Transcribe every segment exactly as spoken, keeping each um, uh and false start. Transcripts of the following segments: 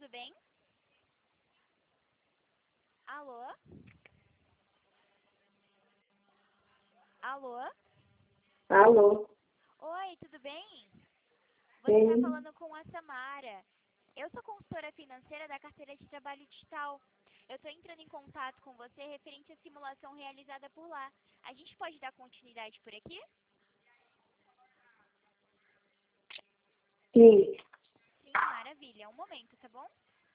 tudo bem? Alô? Alô? Alô? Oi, tudo bem? Você está Sim. falando com a Samara. Eu sou consultora financeira da carteira de trabalho digital. Eu estou entrando em contato com você referente à simulação realizada por lá. A gente pode dar continuidade por aqui? Sim. Sim, maravilha. Um momento, tá bom?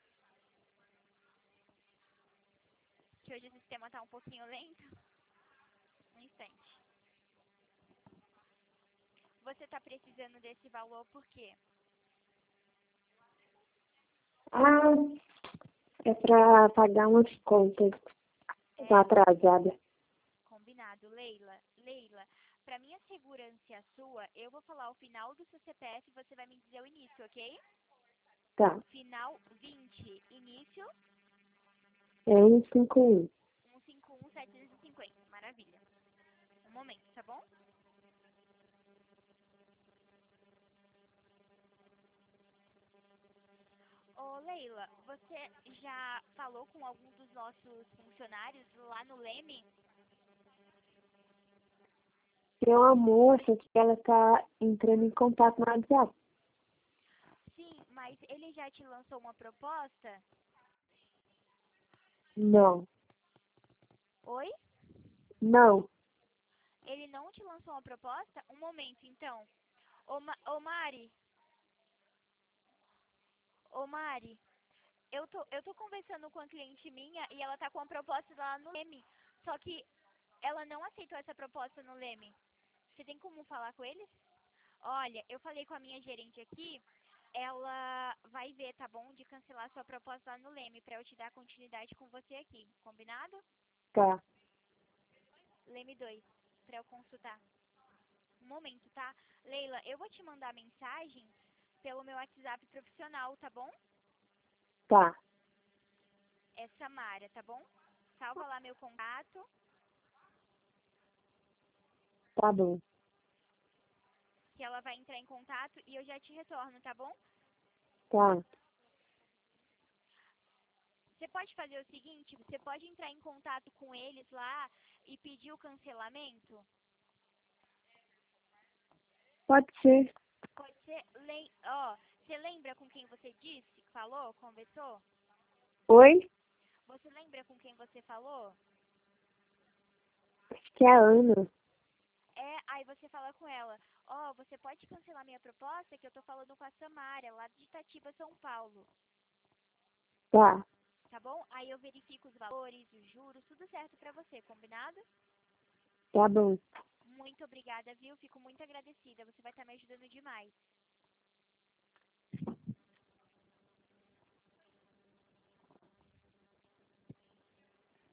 Que hoje o sistema está um pouquinho lento. Um instante. Você está precisando desse valor por quê? Ah, é para pagar umas contas. Tá É, atrasada. combinado. Leila, Leila, para minha segurança e a sua, eu vou falar o final do seu C P F e você vai me dizer o início, ok? Tá. Final vinte, início É um cinco um. cento e cinquenta e um, setecentos e cinquenta. Maravilha. Um momento, tá bom? Ô, Leila, você já falou com algum dos nossos funcionários lá no Leme? Tem uma moça que ela tá entrando em contato no WhatsApp. Sim, mas ele já te lançou uma proposta? Não. Oi? Não. Ele não te lançou uma proposta? Um momento, então. Ô, Ma ô Mari, ô Mari, eu tô, eu tô conversando com a cliente minha e ela tá com a proposta lá no Leme. Só que ela não aceitou essa proposta no Leme. Você tem como falar com eles? Olha, eu falei com a minha gerente aqui, ela vai ver, tá bom? De cancelar sua proposta lá no Leme pra eu te dar continuidade com você aqui. Combinado? Tá. Leme dois, pra eu consultar. Um momento, tá? Leila, eu vou te mandar mensagem pelo meu WhatsApp profissional, tá bom? Tá. É Samara, tá bom? Salva lá meu contato, Tá bom. que ela vai entrar em contato e eu já te retorno, tá bom? Tá. Você pode fazer o seguinte, você pode entrar em contato com eles lá e pedir o cancelamento? Pode ser. Pode ser, lem ó, você lembra com quem você disse, falou, conversou? Oi? Você lembra com quem você falou? Acho que é a Ana. É, aí você fala com ela, ó, você pode cancelar minha proposta que eu tô falando com a Samara, lá de Itatiba, São Paulo, Tá. tá bom? Aí eu verifico os valores, os juros, tudo certo pra você, combinado? Tá bom. Muito obrigada, viu? Fico muito agradecida, você vai estar me ajudando demais.